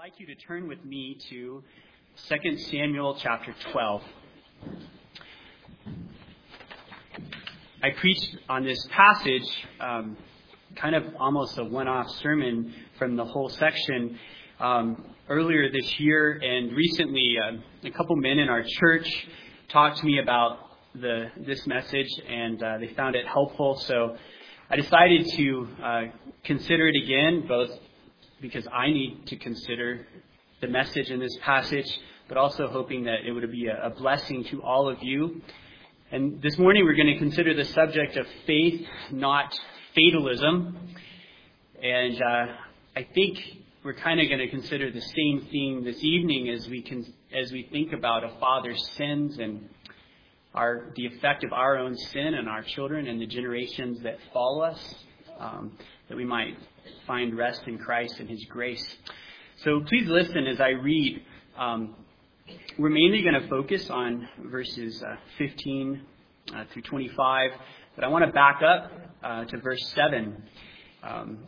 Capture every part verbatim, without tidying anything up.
like you to turn with me to Second Samuel chapter twelve. I preached on this passage, um, kind of almost a one-off sermon from the whole section um, earlier this year, and recently uh, a couple men in our church talked to me about the this message, and uh, they found it helpful. So I decided to uh, consider it again, both because I need to consider the message in this passage, but also hoping that it would be a, a blessing to all of you. And this morning we're going to consider the subject of faith, not fatalism. And uh, I think we're kind of going to consider the same theme this evening as we can, as we think about a father's sins and our the effect of our own sin on our children and the generations that follow us, um, that we might find rest in Christ and His grace. So please listen as I read. Um, we're mainly going to focus on verses uh, fifteen uh, through twenty-five, but I want to back up uh, to verse seven. Um,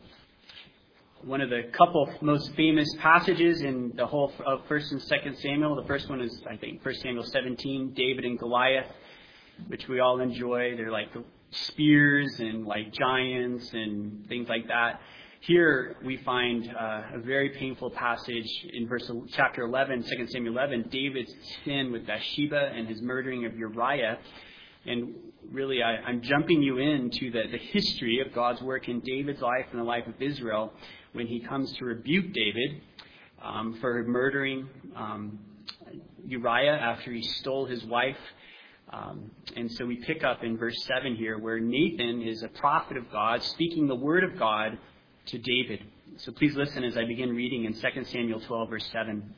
one of the couple most famous passages in the whole of First and Second Samuel. The first one is, I think, First Samuel seventeen, David and Goliath, which we all enjoy. They're like spears and like giants and things like that. Here we find uh, a very painful passage in verse chapter eleven, Second Samuel eleven, David's sin with Bathsheba and his murdering of Uriah. And really, I, I'm jumping you into the, the history of God's work in David's life and the life of Israel when he comes to rebuke David um, for murdering um, Uriah after he stole his wife. Um, and so we pick up in verse seven here where Nathan is a prophet of God speaking the word of God to David. So please listen as I begin reading in Second Samuel twelve, verse seven.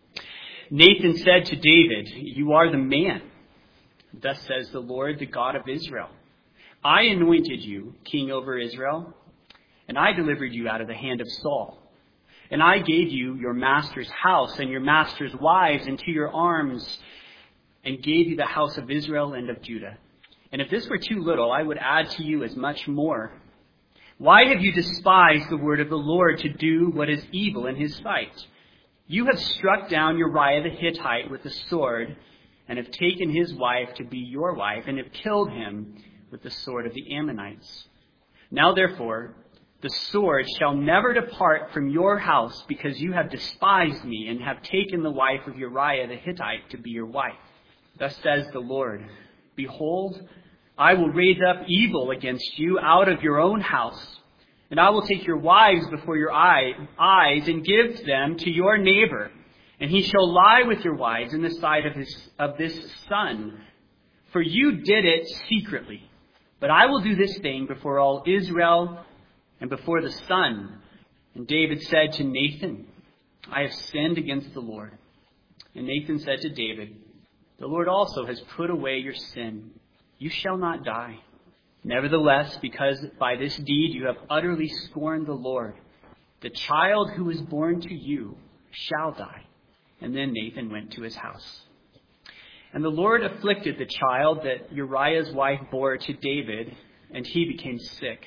Nathan said to David, "You are the man. Thus says the Lord, the God of Israel. I anointed you king over Israel, and I delivered you out of the hand of Saul. And I gave you your master's house and your master's wives into your arms, and gave you the house of Israel and of Judah. And if this were too little, I would add to you as much more. Why have you despised the word of the Lord to do what is evil in His sight? You have struck down Uriah the Hittite with the sword, and have taken his wife to be your wife, and have killed him with the sword of the Ammonites. Now therefore, the sword shall never depart from your house, because you have despised me, and have taken the wife of Uriah the Hittite to be your wife. Thus says the Lord, behold, I will raise up evil against you out of your own house, and I will take your wives before your eye, eyes and give them to your neighbor, and he shall lie with your wives in the sight of his of this son. For you did it secretly, but I will do this thing before all Israel and before the sun." And David said to Nathan, "I have sinned against the Lord." And Nathan said to David, "The Lord also has put away your sin. You shall not die. Nevertheless, because by this deed you have utterly scorned the Lord, the child who is born to you shall die." And then Nathan went to his house. And the Lord afflicted the child that Uriah's wife bore to David, and he became sick.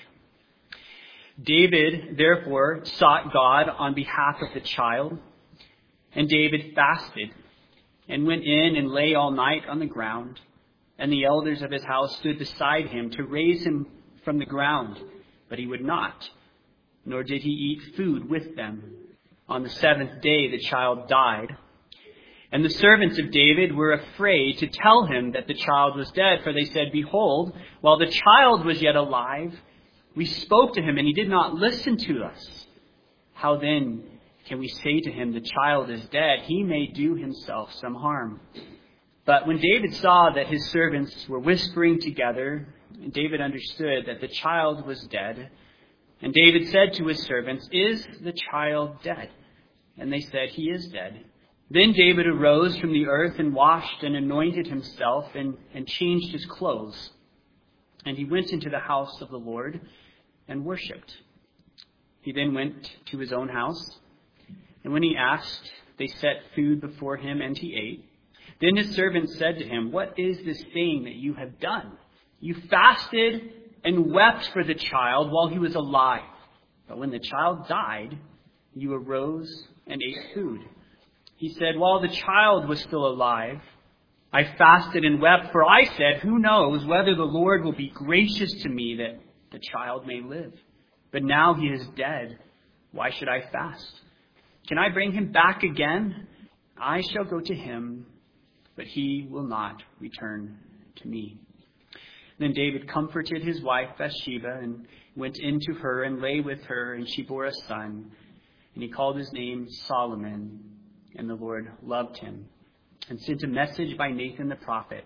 David, therefore, sought God on behalf of the child, and David fasted and went in and lay all night on the ground. And the elders of his house stood beside him to raise him from the ground, but he would not, nor did he eat food with them. On the seventh day the child died. And the servants of David were afraid to tell him that the child was dead, for they said, "Behold, while the child was yet alive, we spoke to him, and he did not listen to us. How then can we say to him, the child is dead? He may do himself some harm." But when David saw that his servants were whispering together, David understood that the child was dead. And David said to his servants, "Is the child dead?" And they said, "He is dead." Then David arose from the earth and washed and anointed himself and, and changed his clothes. And he went into the house of the Lord and worshipped. He then went to his own house. And when he asked, they set food before him, and he ate. Then his servants said to him, "What is this thing that you have done? You fasted and wept for the child while he was alive. But when the child died, you arose and ate food. He said, while the child was still alive, I fasted and wept, for I said, who knows whether the Lord will be gracious to me that the child may live. But now he is dead. Why should I fast? Can I bring him back again? I shall go to him, but he will not return to me. Then David comforted his wife Bathsheba and went into her and lay with her, and she bore a son. And he called his name Solomon, and the Lord loved him and sent a message by Nathan the prophet.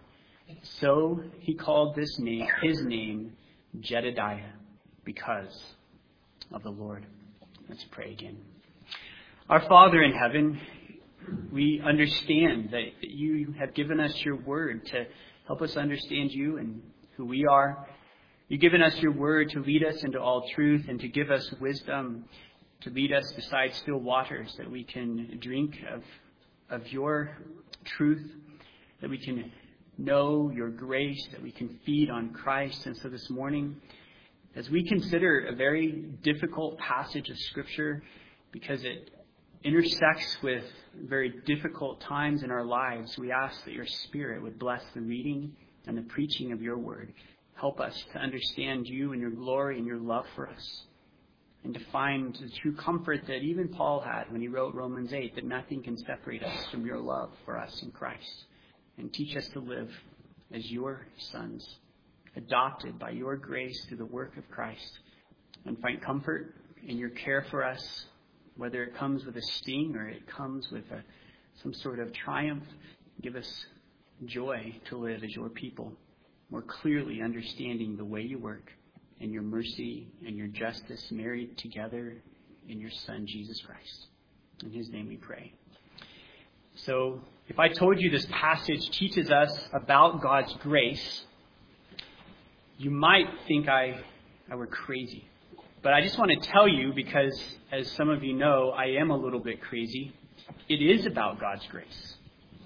So he called this name, his name, Jedediah, because of the Lord. Let's pray again. Our Father in heaven, we understand that you have given us your word to help us understand you and who we are. You've given us your word to lead us into all truth and to give us wisdom, to lead us beside still waters, that we can drink of, of your truth, that we can know your grace, that we can feed on Christ. And so this morning, as we consider a very difficult passage of Scripture, because it intersects with very difficult times in our lives, we ask that your Spirit would bless the reading and the preaching of your word. Help us to understand you and your glory and your love for us, and to find the true comfort that even Paul had when he wrote Romans eight, that nothing can separate us from your love for us in Christ. And teach us to live as your sons, adopted by your grace through the work of Christ, and find comfort in your care for us, whether it comes with a sting or it comes with a, some sort of triumph. Give us joy to live as your people, more clearly understanding the way you work and your mercy and your justice married together in your Son, Jesus Christ. In his name we pray. So, if I told you this passage teaches us about God's grace, you might think I, I were crazy. But I just want to tell you, because as some of you know, I am a little bit crazy. It is about God's grace.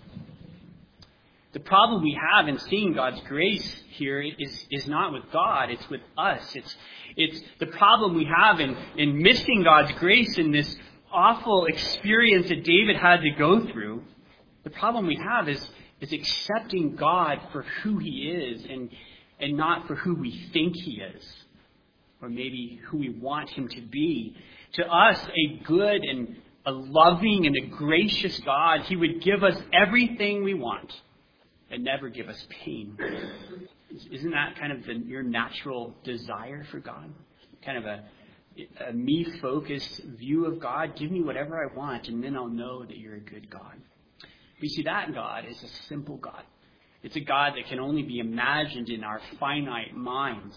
The problem we have in seeing God's grace here is, is not with God, it's with us. It's it's the problem we have in, in missing God's grace in this awful experience that David had to go through. The problem we have is, is accepting God for who he is and, and not for who we think he is, or maybe who we want him to be. To us, a good and a loving and a gracious God, he would give us everything we want and never give us pain. Isn't that kind of the, your natural desire for God? Kind of a, a me-focused view of God. Give me whatever I want, and then I'll know that you're a good God. But you see, that God is a simple God. It's a God that can only be imagined in our finite minds.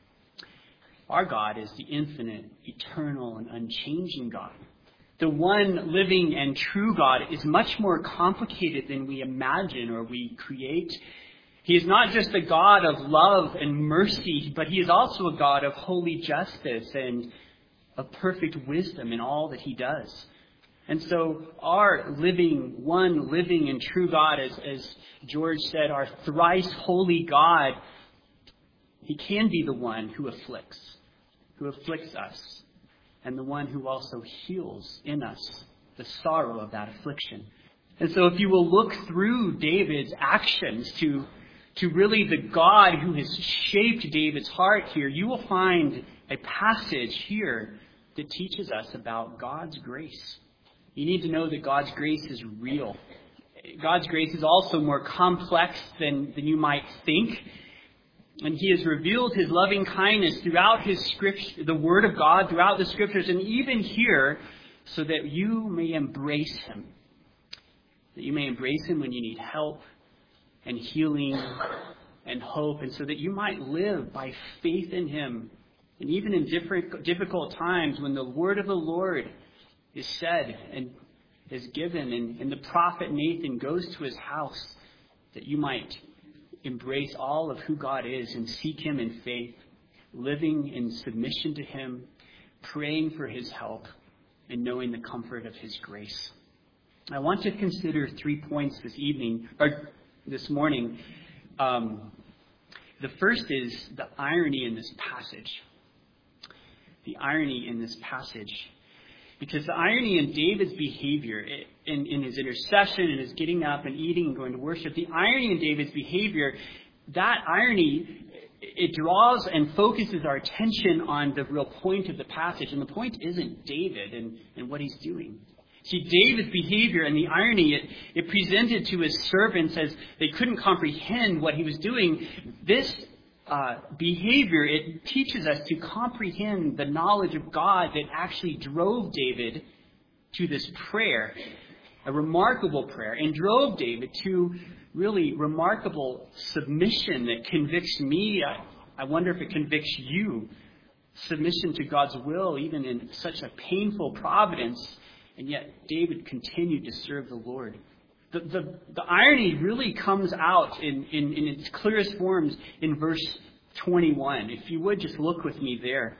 Our God is the infinite, eternal, and unchanging God. The one living and true God is much more complicated than we imagine or we create. He is not just a God of love and mercy, but he is also a God of holy justice and of perfect wisdom in all that he does. And so our living, one living and true God, as, as George said, our thrice holy God, he can be the one who afflicts, who afflicts us, and the one who also heals in us the sorrow of that affliction. And so if you will look through David's actions to, to really the God who has shaped David's heart here, you will find a passage here that teaches us about God's grace. You need to know that God's grace is real. God's grace is also more complex than, than you might think. And he has revealed his loving kindness throughout his scripture, the word of God, throughout the scriptures, and even here, so that you may embrace him. That you may embrace him when you need help and healing and hope, and so that you might live by faith in him. And even in different, difficult times when the word of the Lord is said and is given, and, and the prophet Nathan goes to his house, that you might embrace all of who God is and seek him in faith, living in submission to him, praying for his help, and knowing the comfort of his grace. I want to consider three points this evening, or this morning. Um, the first is the irony in this passage. The irony in this passage. Because the irony in David's behavior, in, in his intercession and his getting up and eating and going to worship, the irony in David's behavior, that irony, it draws and focuses our attention on the real point of the passage. And the point isn't David and, and what he's doing. See, David's behavior and the irony it, it presented to his servants as they couldn't comprehend what he was doing. This uh, behavior, it teaches us to comprehend the knowledge of God that actually drove David to this prayer, a remarkable prayer, and drove David to really remarkable submission that convicts me. I, I wonder if it convicts you. Submission to God's will, even in such a painful providence. And yet David continued to serve the Lord. The, the, the irony really comes out in, in, in its clearest forms in verse twenty-one. If you would just look with me there.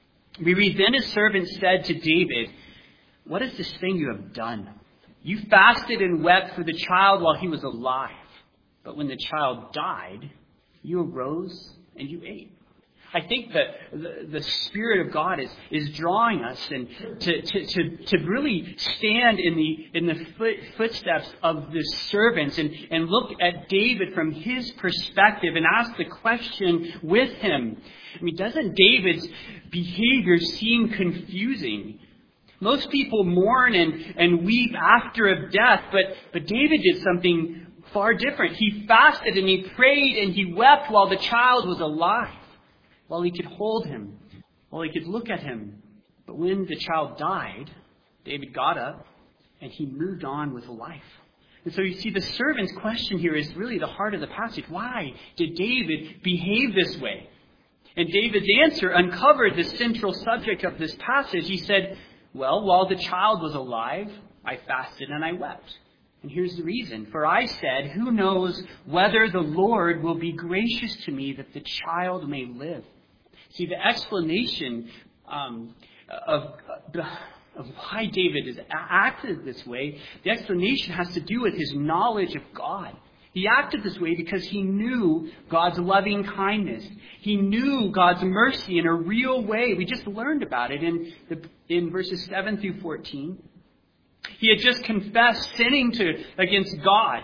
We read, "Then his servant said to David, 'What is this thing you have done? You fasted and wept for the child while he was alive. But when the child died, you arose and you ate.'" I think that the, the Spirit of God is, is drawing us and to, to, to, to really stand in the in the foot, footsteps of the servants and, and look at David from his perspective and ask the question with him. I mean, doesn't David's behavior seem confusing? Most people mourn and, and weep after a death, but, but David did something far different. He fasted and he prayed and he wept while the child was alive. While he could hold him, while he could look at him. But when the child died, David got up and he moved on with life. And so you see, the servant's question here is really the heart of the passage. Why did David behave this way? And David's answer uncovered the central subject of this passage. He said, "Well, while the child was alive, I fasted and I wept. And here's the reason. For I said, who knows whether the Lord will be gracious to me that the child may live." See, the explanation um, of, of why David has acted this way, the explanation has to do with his knowledge of God. He acted this way because he knew God's loving kindness. He knew God's mercy in a real way. We just learned about it in, the, in verses seven through fourteen. He had just confessed sinning to against God.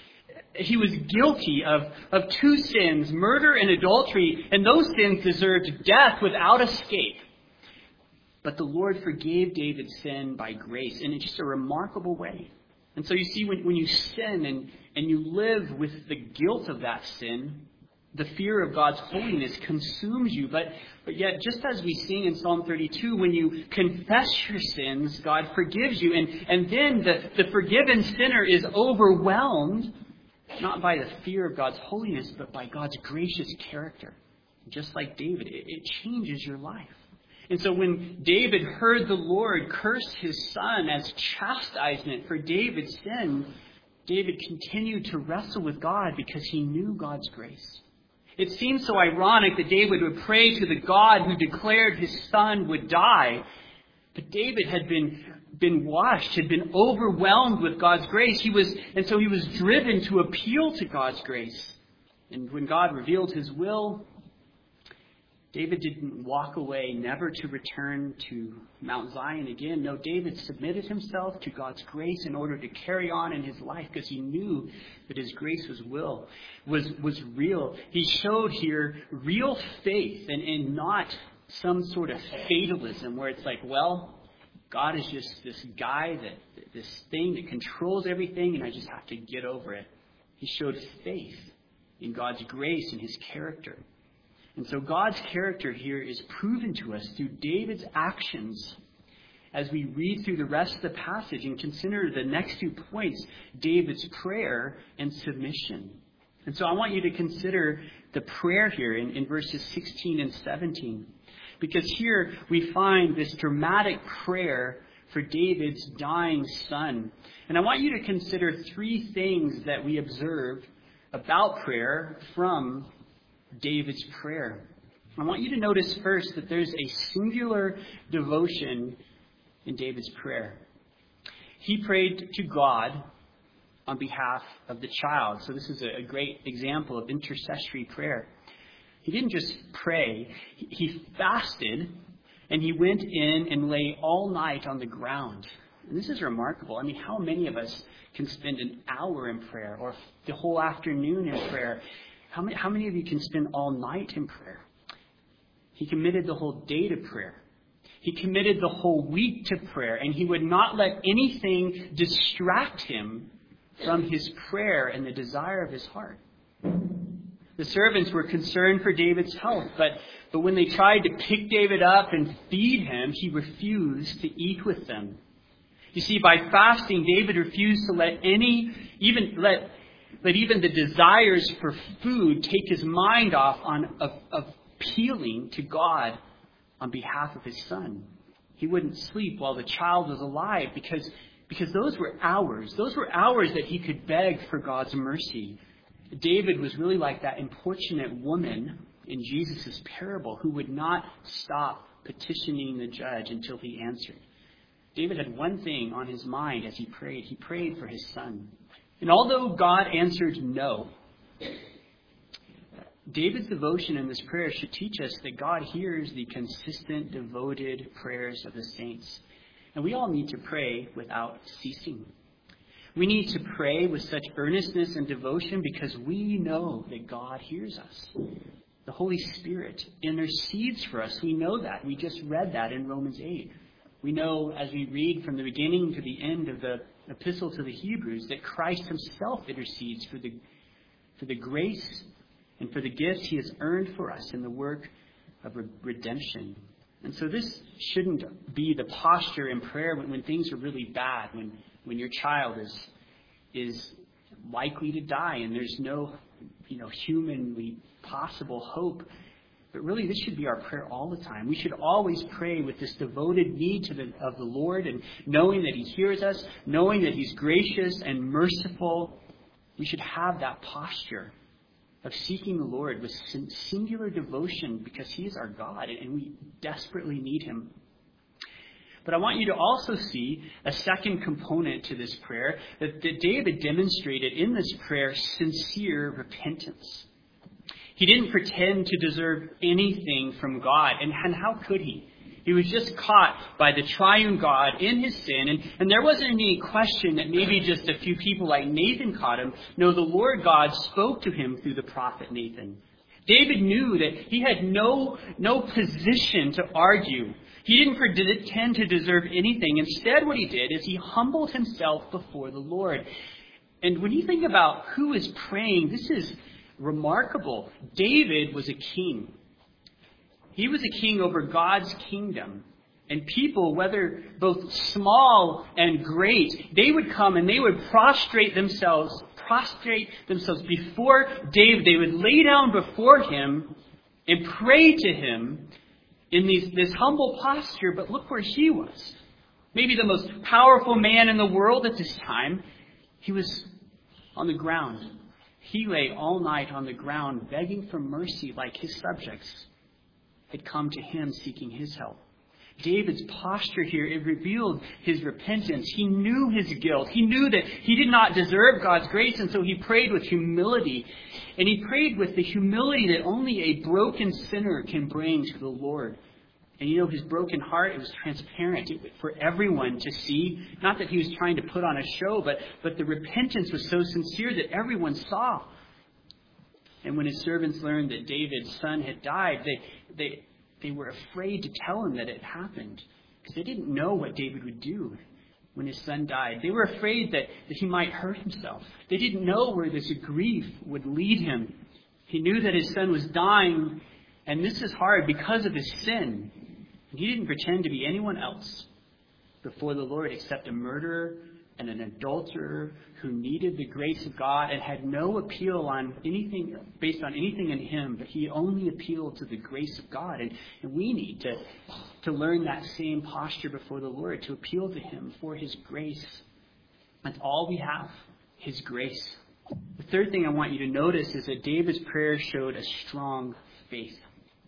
He was guilty of, of two sins, murder and adultery, and those sins deserved death without escape. But the Lord forgave David's sin by grace in just a remarkable way. And so you see, when, when you sin and, and you live with the guilt of that sin, the fear of God's holiness consumes you. But, but yet, just as we sing in Psalm thirty-two, when you confess your sins, God forgives you. And, and then the, the forgiven sinner is overwhelmed, not by the fear of God's holiness, but by God's gracious character. Just like David, it, it changes your life. And so when David heard the Lord curse his son as chastisement for David's sin, David continued to wrestle with God because he knew God's grace. It seems so ironic that David would pray to the God who declared his son would die. But David had been, been washed, had been overwhelmed with God's grace. He was, and so he was driven to appeal to God's grace. And when God revealed his will, David didn't walk away, never to return to Mount Zion again. No, David submitted himself to God's grace in order to carry on in his life because he knew that his grace was will, was, was real. He showed here real faith and, and not some sort of fatalism where it's like, well, God is just this guy, that this thing that controls everything and I just have to get over it. He showed faith in God's grace and his character. And so God's character here is proven to us through David's actions as we read through the rest of the passage and consider the next two points, David's prayer and submission. And so I want you to consider the prayer here in, in verses sixteen and seventeen. Because here we find this dramatic prayer for David's dying son. And I want you to consider three things that we observe about prayer from David's prayer. I want you to notice first that there's a singular devotion in David's prayer. He prayed to God on behalf of the child. So this is a great example of intercessory prayer. He didn't just pray. He fasted And he went in and lay all night on the ground. And this is remarkable. I mean, how many of us can spend an hour in prayer or the whole afternoon in prayer? How many, how many of you can spend all night in prayer? He committed the whole day to prayer. He committed the whole week to prayer, and he would not let anything distract him from his prayer and the desire of his heart. The servants were concerned for David's health, but, but when they tried to pick David up and feed him, he refused to eat with them. You see, by fasting, David refused to let any, even let, let even the desires for food take his mind off on of, of appealing to God on behalf of his son. He wouldn't sleep while the child was alive because, because those were hours. Those were hours that he could beg for God's mercy. David was really like that importunate woman in Jesus' parable who would not stop petitioning the judge until he answered. David had one thing on his mind as he prayed. He prayed for his son. And although God answered no, David's devotion in this prayer should teach us that God hears the consistent, devoted prayers of the saints. And we all need to pray without ceasing. We need to pray with such earnestness and devotion because we know that God hears us. The Holy Spirit intercedes for us. We know that. We just read that in Romans eight. We know as we read from the beginning to the end of the epistle to the Hebrews that Christ himself intercedes for the, for the grace and for the gifts he has earned for us in the work of redemption. And so this shouldn't be the posture in prayer when, when things are really bad, when, when your child is is likely to die and there's no, you know, humanly possible hope. But really, this should be our prayer all the time. We should always pray with this devoted need to the, of the Lord and knowing that he hears us, knowing that he's gracious and merciful. We should have that posture of seeking the Lord with singular devotion because he is our God and we desperately need him. But I want you to also see a second component to this prayer that, that David demonstrated in this prayer sincere repentance. He didn't pretend to deserve anything from God. And, and how could he? He was just caught by the triune God in his sin. And, and there wasn't any question that maybe just a few people like Nathan caught him. No, the Lord God spoke to him through the prophet Nathan. David knew that he had no, no position to argue. He didn't pretend to deserve anything. Instead, what he did is he humbled himself before the Lord. And when you think about who is praying, this is remarkable. David was a king. He was a king over God's kingdom. And people, whether both small and great, they would come and they would prostrate themselves, prostrate themselves before David. They would lay down before him and pray to him in these, this humble posture. But look where he was. Maybe the most powerful man in the world at this time. He was on the ground. He lay all night on the ground begging for mercy like his subjects had come to him seeking his help. David's posture here, it revealed his repentance. He knew his guilt. He knew that he did not deserve God's grace, and so he prayed with humility. And he prayed with the humility that only a broken sinner can bring to the Lord. And you know, his broken heart, it was transparent for everyone to see. Not that he was trying to put on a show, but, but the repentance was so sincere that everyone saw. And when his servants learned that David's son had died, they they they were afraid to tell him that it happened. Because they didn't know what David would do when his son died. They were afraid that, that he might hurt himself. They didn't know where this grief would lead him. He knew that his son was dying, and this is hard because of his sin. And he didn't pretend to be anyone else before the Lord except a murderer and an adulterer who needed the grace of God and had no appeal on anything based on anything in him, but he only appealed to the grace of God. And, and we need to, to learn that same posture before the Lord, to appeal to him for his grace. That's all we have, his grace. The third thing I want you to notice is that David's prayer showed a strong faith.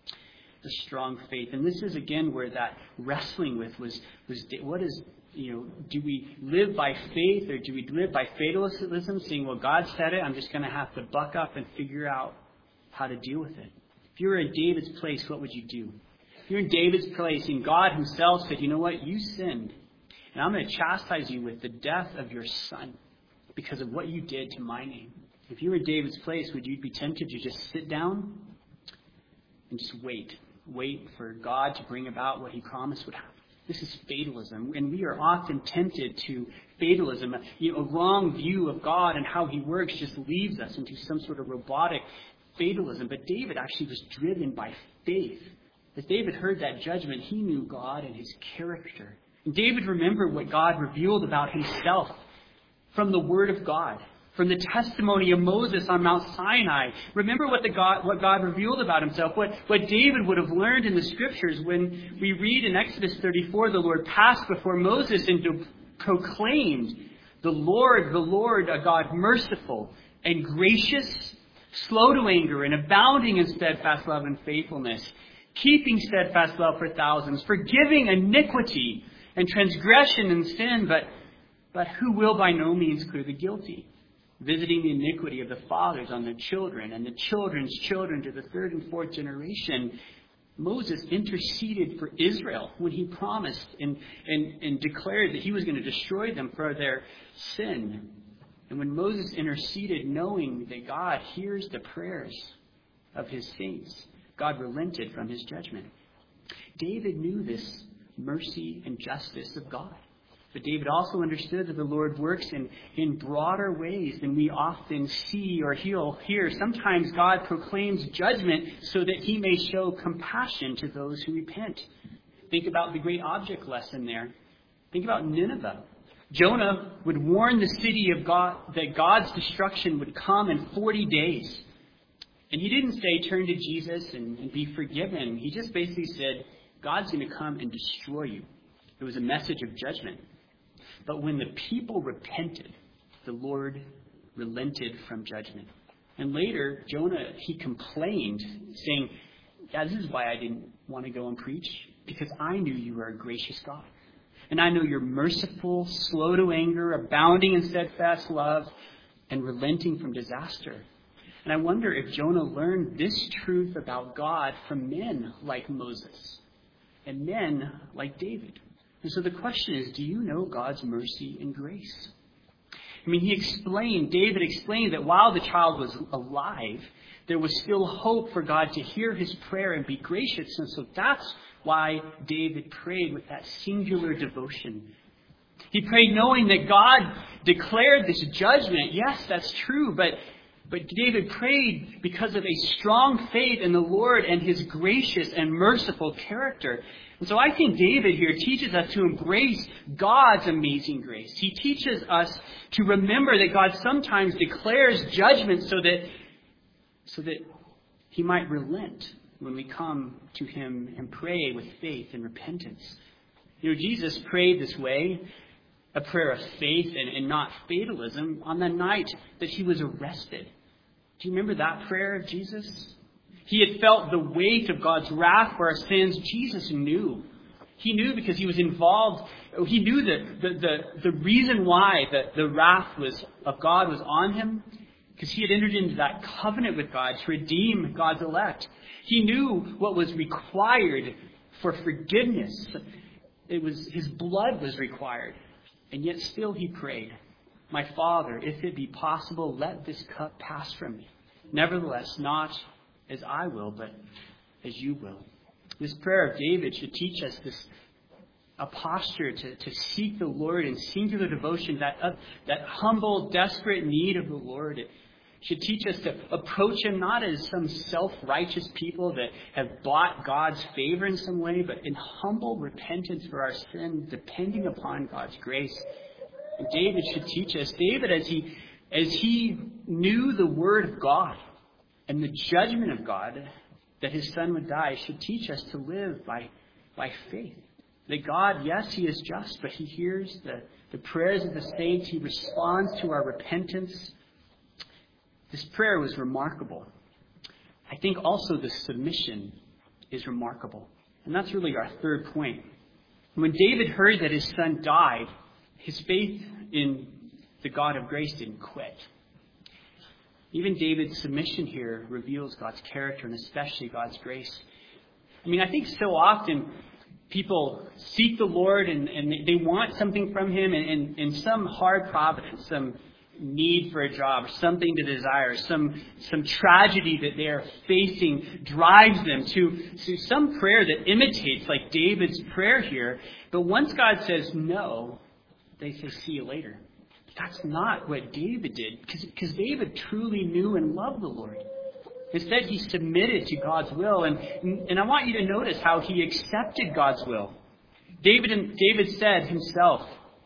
A strong faith. And this is again where that wrestling with was, was what is, you know, do we live by faith or do we live by fatalism, saying, well, God said it, I'm just going to have to buck up and figure out how to deal with it. If you were in David's place, what would you do? You're in David's place, and God himself said, you know what? You sinned, and I'm going to chastise you with the death of your son because of what you did to my name. If you were in David's place, would you be tempted to just sit down and just wait? Wait for God to bring about what he promised would happen. This is fatalism, and we are often tempted to fatalism. You know, a wrong view of God and how he works just leads us into some sort of robotic fatalism. But David actually was driven by faith. As David heard that judgment, he knew God and his character. And David remembered what God revealed about himself from the Word of God, from the testimony of Moses on Mount Sinai. Remember what the God, what God revealed about himself, what, what David would have learned in the Scriptures when we read in Exodus thirty-four, the Lord passed before Moses and do, proclaimed, the Lord, the Lord, a God merciful and gracious, slow to anger, and abounding in steadfast love and faithfulness, keeping steadfast love for thousands, forgiving iniquity and transgression and sin, but, but who will by no means clear the guilty, visiting the iniquity of the fathers on their children and the children's children to the third and fourth generation. Moses interceded for Israel when he promised and, and, and declared that he was going to destroy them for their sin. And when Moses interceded, knowing that God hears the prayers of his saints, God relented from his judgment. David knew this mercy and justice of God. But David also understood that the Lord works in, in broader ways than we often see or hear. Sometimes God proclaims judgment so that he may show compassion to those who repent. Think about the great object lesson there. Think about Nineveh. Jonah would warn the city of God that God's destruction would come in forty days. And he didn't say, turn to Jesus and, and be forgiven. He just basically said, God's going to come and destroy you. It was a message of judgment. But when the people repented, the Lord relented from judgment. And later, Jonah, he complained, saying, yeah, this is why I didn't want to go and preach, because I knew you were a gracious God. And I know you're merciful, slow to anger, abounding in steadfast love, and relenting from disaster. And I wonder if Jonah learned this truth about God from men like Moses and men like David. And so the question is, do you know God's mercy and grace? I mean, he explained, David explained that while the child was alive, there was still hope for God to hear his prayer and be gracious. And so that's why David prayed with that singular devotion. He prayed knowing that God declared this judgment. Yes, that's true, but But David prayed because of a strong faith in the Lord and his gracious and merciful character. And so I think David here teaches us to embrace God's amazing grace. He teaches us to remember that God sometimes declares judgment so that, so that he might relent when we come to him and pray with faith and repentance. You know, Jesus prayed this way, a prayer of faith and, and not fatalism, on the night that he was arrested. Do you remember that prayer of Jesus? He had felt the weight of God's wrath for our sins. Jesus knew. He knew because he was involved. He knew that the, the, the reason why the, the wrath was of God was on him, because he had entered into that covenant with God to redeem God's elect. He knew what was required for forgiveness. It was his blood was required. And yet still he prayed, my Father, if it be possible, let this cup pass from me. Nevertheless, not as I will, but as you will. This prayer of David should teach us this a posture to, to seek the Lord in singular devotion, that, uh, that humble, desperate need of the Lord. It should teach us to approach him not as some self-righteous people that have bought God's favor in some way, but in humble repentance for our sin, depending upon God's grace. And David should teach us. David, as he as he knew the word of God and the judgment of God, that his son would die, should teach us to live by, by faith. That God, yes, he is just, but he hears the, the prayers of the saints. He responds to our repentance. This prayer was remarkable. I think also the submission is remarkable. And that's really our third point. When David heard that his son died, his faith in the God of grace didn't quit. Even David's submission here reveals God's character and especially God's grace. I mean, I think so often people seek the Lord and, and they want something from Him, and, and, and some hard providence, some need for a job, something to desire, some some tragedy that they are facing drives them to, to some prayer that imitates like David's prayer here. But once God says no, they say, see you later. That's not what David did, because David truly knew and loved the Lord. Instead, he submitted to God's will, and, and I want you to notice how he accepted God's will. David and David said himself,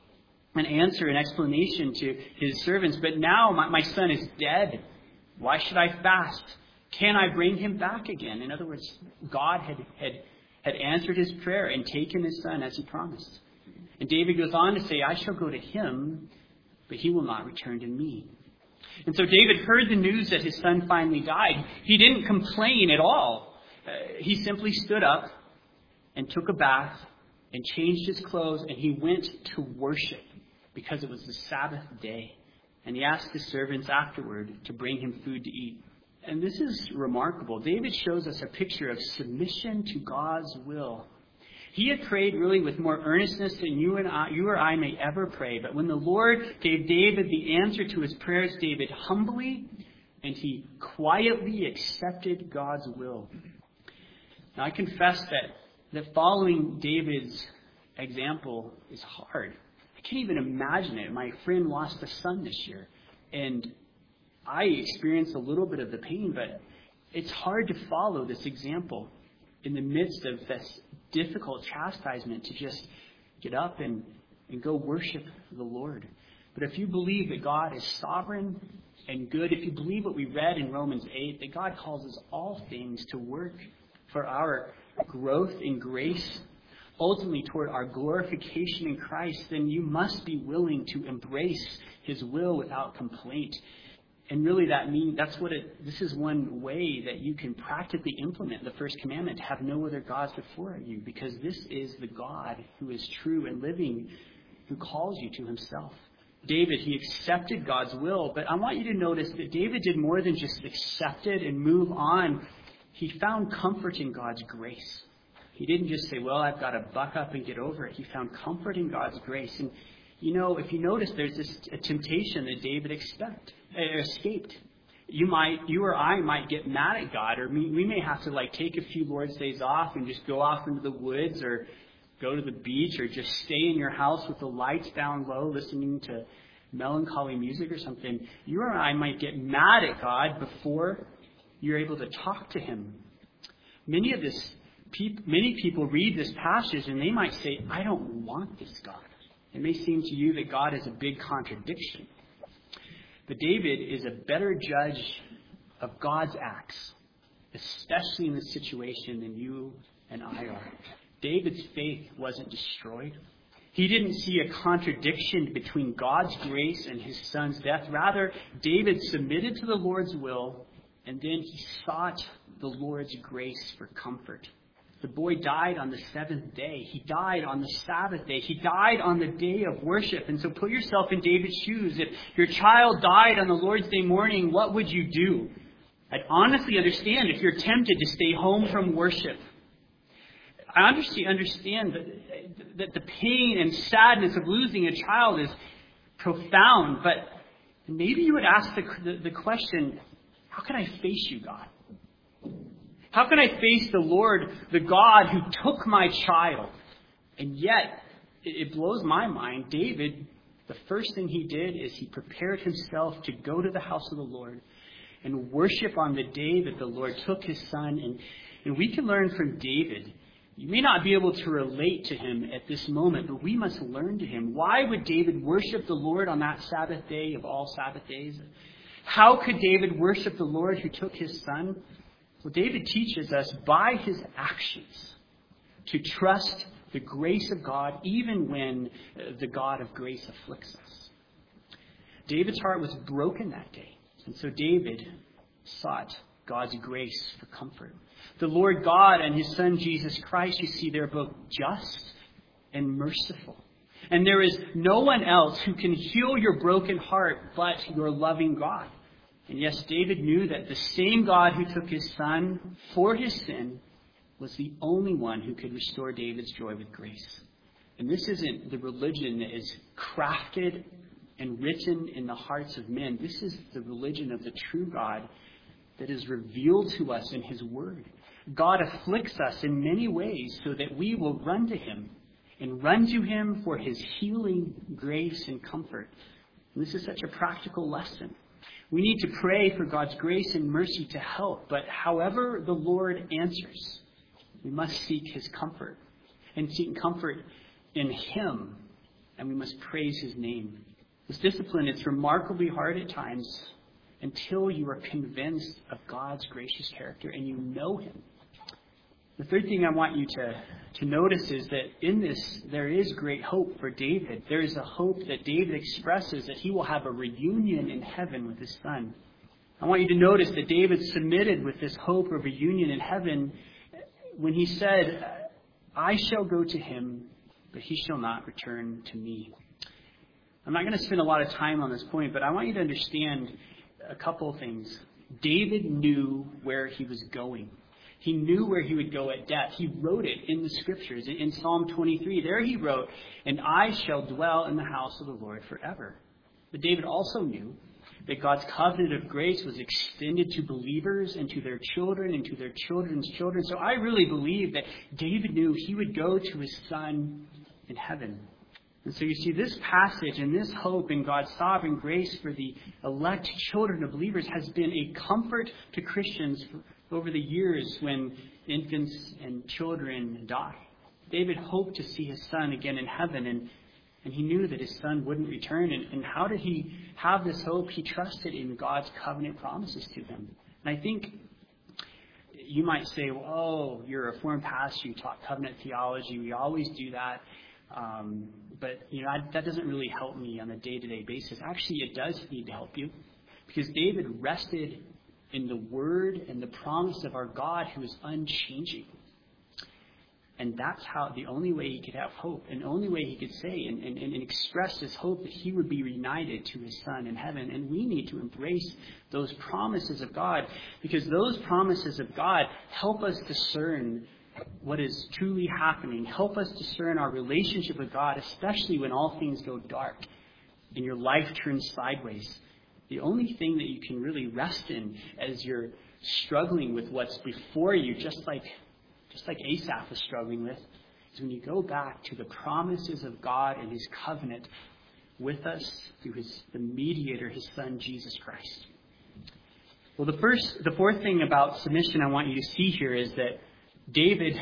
an answer, an explanation to his servants, but now my, my son is dead. Why should I fast? Can I bring him back again? In other words, God had, had, had answered his prayer and taken his son as he promised. And David goes on to say, I shall go to him, but he will not return to me. And so David heard the news that his son finally died. He didn't complain at all. Uh, he simply stood up and took a bath and changed his clothes, and he went to worship because it was the Sabbath day. And he asked his servants afterward to bring him food to eat. And this is remarkable. David shows us a picture of submission to God's will. He had prayed really with more earnestness than you and I, you or I may ever pray. But when the Lord gave David the answer to his prayers, David humbly and he quietly accepted God's will. Now I confess that, that following David's example is hard. I can't even imagine it. My friend lost a son this year, and I experienced a little bit of the pain, but it's hard to follow this example in the midst of this difficult chastisement, to just get up and, and go worship the Lord. But if you believe that God is sovereign and good, if you believe what we read in Romans eight, that God causes all things to work for our growth in grace, ultimately toward our glorification in Christ, then you must be willing to embrace His will without complaint. And really that means, that's what it, this is one way that you can practically implement the first commandment, to have no other gods before you, because this is the God who is true and living, who calls you to Himself. David, he accepted God's will, but I want you to notice that David did more than just accept it and move on. He found comfort in God's grace. He didn't just say, well, I've got to buck up and get over it. He found comfort in God's grace. And you know, if you notice, there's this a temptation that David expect, uh, escaped. You might, you or I might get mad at God, or we, we may have to like take a few Lord's days off and just go off into the woods, or go to the beach, or just stay in your house with the lights down low, listening to melancholy music or something. You or I might get mad at God before you're able to talk to Him. Many of this, many people read this passage and they might say, I don't want this God. It may seem to you that God is a big contradiction. But David is a better judge of God's acts, especially in this situation, than you and I are. David's faith wasn't destroyed. He didn't see a contradiction between God's grace and his son's death. Rather, David submitted to the Lord's will, and then he sought the Lord's grace for comfort. The boy died on the seventh day. He died on the Sabbath day. He died on the day of worship. And so put yourself in David's shoes. If your child died on the Lord's Day morning, what would you do? I'd honestly understand if you're tempted to stay home from worship. I honestly understand that, that the pain and sadness of losing a child is profound. But maybe you would ask the, the, the question, how can I face you, God? How can I face the Lord, the God who took my child? And yet, it blows my mind. David, the first thing he did is he prepared himself to go to the house of the Lord and worship on the day that the Lord took his son. And, and we can learn from David. You may not be able to relate to him at this moment, but we must learn to him. Why would David worship the Lord on that Sabbath day of all Sabbath days? How could David worship the Lord who took his son? Well, David teaches us by his actions to trust the grace of God even when the God of grace afflicts us. David's heart was broken that day, and so David sought God's grace for comfort. The Lord God and His Son Jesus Christ, you see, they're both just and merciful. And there is no one else who can heal your broken heart but your loving God. And yes, David knew that the same God who took his son for his sin was the only one who could restore David's joy with grace. And this isn't the religion that is crafted and written in the hearts of men. This is the religion of the true God that is revealed to us in his word. God afflicts us in many ways so that we will run to him and run to him for his healing grace and comfort. And this is such a practical lesson. We need to pray for God's grace and mercy to help, but however the Lord answers, we must seek his comfort and seek comfort in him, and we must praise his name. This discipline, it's remarkably hard at times until you are convinced of God's gracious character and you know him. The third thing I want you to, to notice is that in this, there is great hope for David. There is a hope that David expresses that he will have a reunion in heaven with his son. I want you to notice that David submitted with this hope of reunion in heaven when he said, I shall go to him, but he shall not return to me. I'm not going to spend a lot of time on this point, but I want you to understand a couple of things. David knew where he was going. He knew where he would go at death. He wrote it in the scriptures. In Psalm twenty-three, there he wrote, and I shall dwell in the house of the Lord forever. But David also knew that God's covenant of grace was extended to believers and to their children and to their children's children. So I really believe that David knew he would go to his son in heaven. And so you see, this passage and this hope in God's sovereign grace for the elect children of believers has been a comfort to Christians over the years when infants and children die. David hoped to see his son again in heaven, and, and he knew that his son wouldn't return. And, and how did he have this hope? He trusted in God's covenant promises to him. And I think you might say, well, oh, you're a Reformed pastor, you taught covenant theology, we always do that. Um, but, you know, I, that doesn't really help me on a day-to-day basis. Actually, it does need to help you, because David rested in the word and the promise of our God who is unchanging. And that's how, the only way he could have hope, and the only way he could say and, and, and express his hope that he would be reunited to his son in heaven. And we need to embrace those promises of God, because those promises of God help us discern what is truly happening. Help us discern our relationship with God, especially when all things go dark and your life turns sideways. The only thing that you can really rest in as you're struggling with what's before you, just like just like Asaph was struggling with, is when you go back to the promises of God and his covenant with us through his the mediator, his son, Jesus Christ. Well, the first, the fourth thing about submission I want you to see here is that David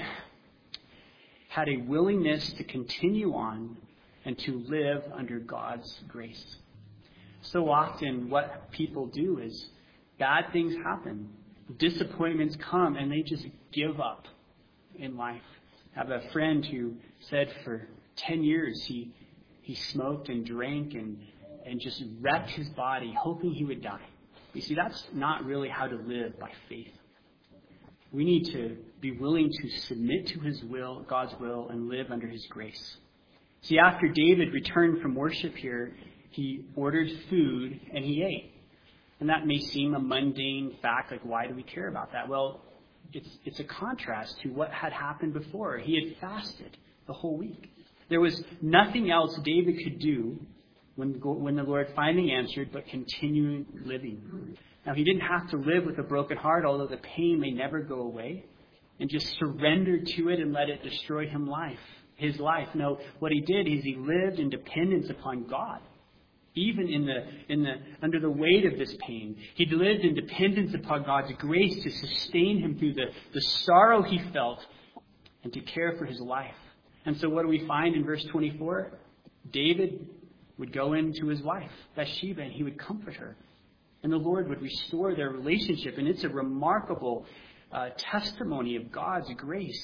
had a willingness to continue on and to live under God's grace. So often what people do is bad things happen. Disappointments come and they just give up in life. I have a friend who said for ten years he he smoked and drank and, and just wrecked his body hoping he would die. You see, that's not really how to live by faith. We need to be willing to submit to his will, God's will, and live under his grace. See, after David returned from worship here, he ordered food and he ate. And that may seem a mundane fact, like why do we care about that? Well, it's it's a contrast to what had happened before. He had fasted the whole week. There was nothing else David could do when, when the Lord finally answered but continue living. Now, he didn't have to live with a broken heart, although the pain may never go away, and just surrender to it and let it destroy him life, his life. No, what he did is he lived in dependence upon God. Even in the in the under the weight of this pain, he lived in dependence upon God's grace to sustain him through the, the sorrow he felt and to care for his life. And so what do we find in verse twenty-four? David would go into his wife, Bathsheba, and he would comfort her. And the Lord would restore their relationship. And it's a remarkable uh, testimony of God's grace.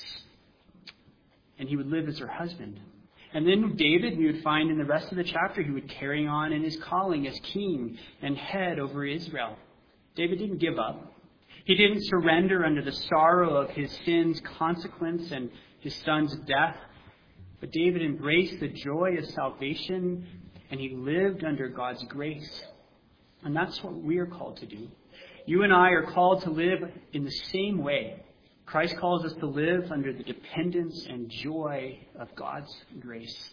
And he would live as her husband. And then David, we would find in the rest of the chapter, he would carry on in his calling as king and head over Israel. David didn't give up. He didn't surrender under the sorrow of his sin's consequence and his son's death. But David embraced the joy of salvation, and he lived under God's grace. And that's what we are called to do. You and I are called to live in the same way, Christ calls us to live under the dependence and joy of God's grace.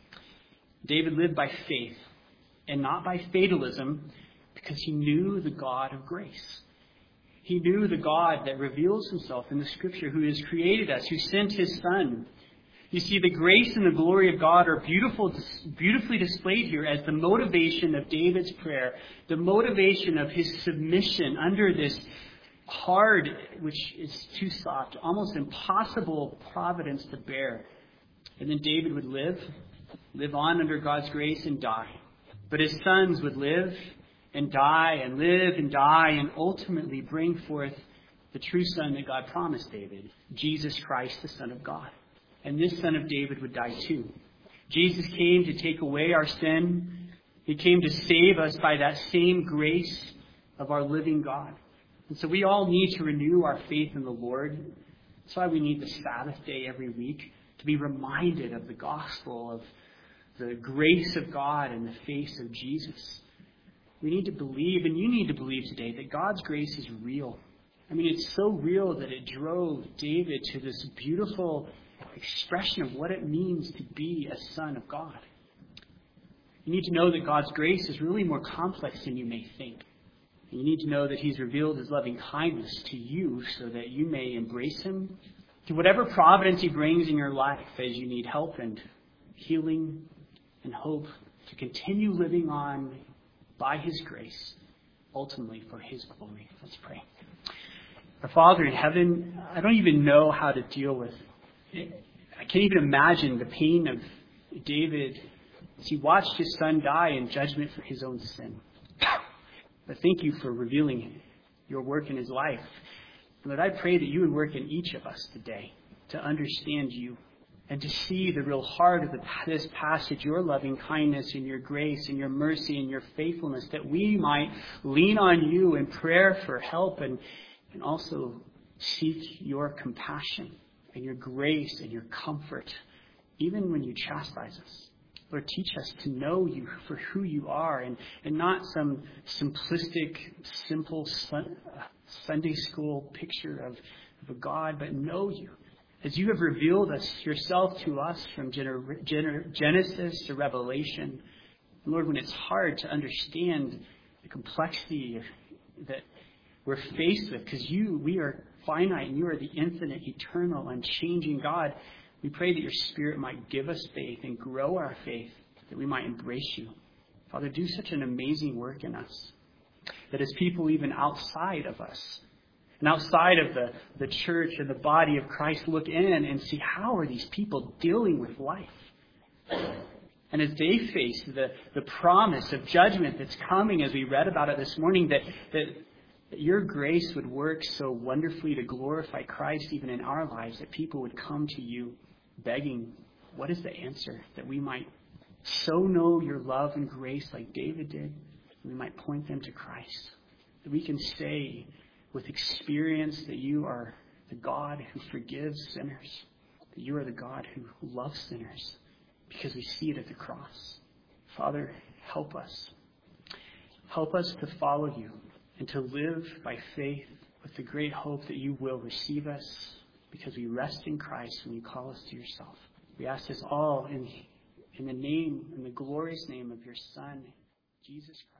David lived by faith and not by fatalism because he knew the God of grace. He knew the God that reveals himself in the Scripture, who has created us, who sent his Son. You see, the grace and the glory of God are beautiful, beautifully displayed here as the motivation of David's prayer, the motivation of his submission under this hard, which is too soft, almost impossible providence to bear. And then David would live, live on under God's grace and die. But his sons would live and die and live and die and ultimately bring forth the true Son that God promised David, Jesus Christ, the Son of God. And this Son of David would die too. Jesus came to take away our sin. He came to save us by that same grace of our living God. And so we all need to renew our faith in the Lord. That's why we need the Sabbath day every week, to be reminded of the gospel, of the grace of God in the face of Jesus. We need to believe, and you need to believe today, that God's grace is real. I mean, it's so real that it drove David to this beautiful expression of what it means to be a son of God. You need to know that God's grace is really more complex than you may think. And you need to know that he's revealed his loving kindness to you so that you may embrace him to whatever providence he brings in your life as you need help and healing and hope to continue living on by his grace, ultimately for his glory. Let's pray. Our Father in heaven, I don't even know how to deal with it. I can't even imagine the pain of David as he watched his son die in judgment for his own sin. But thank you for revealing your work in his life. And Lord, I pray that you would work in each of us today to understand you and to see the real heart of the, this passage, your loving kindness and your grace and your mercy and your faithfulness, that we might lean on you in prayer for help and, and also seek your compassion and your grace and your comfort, even when you chastise us. Lord, teach us to know you for who you are and, and not some simplistic, simple sun, uh, Sunday school picture of, of a God, but know you as you have revealed us yourself to us from gener- gener- Genesis to Revelation. And Lord, when it's hard to understand the complexity that we're faced with, because you, we are finite and you are the infinite, eternal, unchanging God, we pray that your Spirit might give us faith and grow our faith, that we might embrace you. Father, do such an amazing work in us, that as people even outside of us and outside of the, the church and the body of Christ look in and see how are these people dealing with life. And as they face the, the promise of judgment that's coming, as we read about it this morning, that, that that your grace would work so wonderfully to glorify Christ even in our lives, that people would come to you begging, what is the answer? That we might so know your love and grace like David did, we might point them to Christ. That we can say with experience that you are the God who forgives sinners, that you are the God who loves sinners, because we see it at the cross. Father, help us. Help us to follow you and to live by faith with the great hope that you will receive us, because we rest in Christ when you call us to yourself. We ask this all in, in the name, in the glorious name of your Son, Jesus Christ.